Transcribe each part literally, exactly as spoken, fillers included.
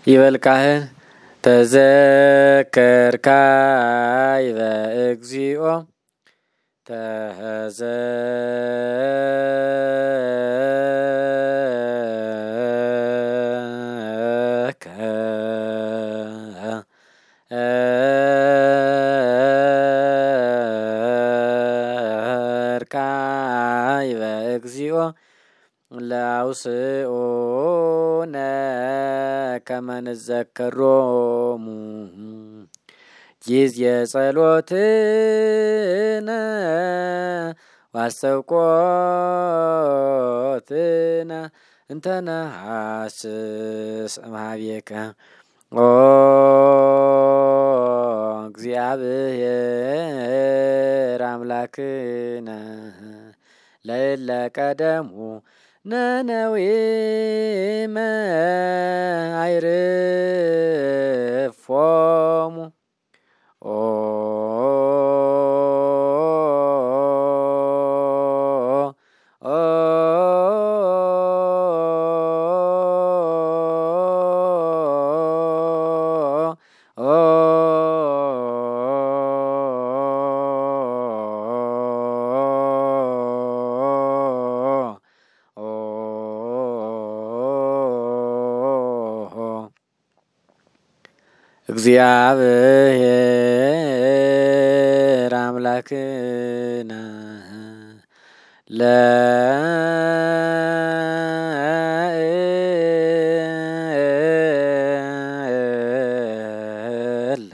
ይበልካህን ተዘከርካ ይበእግዚኦ ተዘከርካ ይበእግዚኦ ላውስኦነ ከመንዘከሮሙ ጊዜ ጸሎትነ ዋስተውቆትነ እንተነሐስስ እምኀቤከ ኦ እግዚአብሔር አምላክነ ለእለ ቀደሙ ነነዌመ አይርፎሙ ኦ እግዚአብሔር አምላክነ ለእለ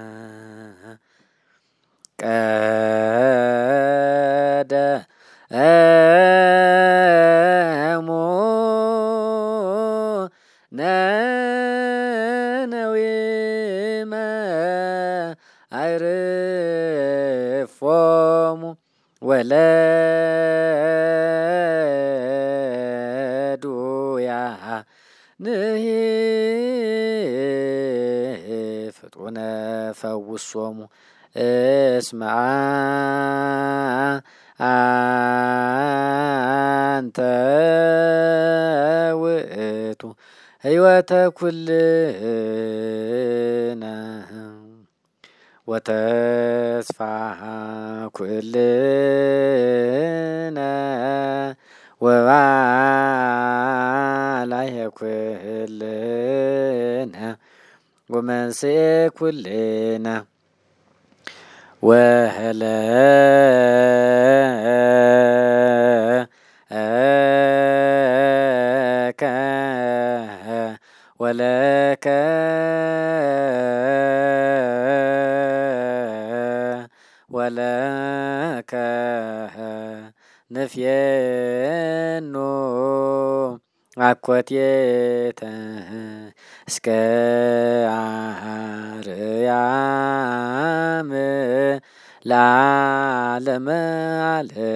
ቀደሙ ነነዌመ አይርፎሙ ወለዱያንሂ ፍጡነ ፈውሶሙ እስመ አንተ ውእቱ ሕይወተ ኩልነ ወተስፋ ኩልነ ወባልዐ ኩልነ ወመንስኤ ኩልነ ወህለከ ወለከ ወለከ ንፍየኑ አኮቴተ እስከ አርያም ለዓለመ ዓለም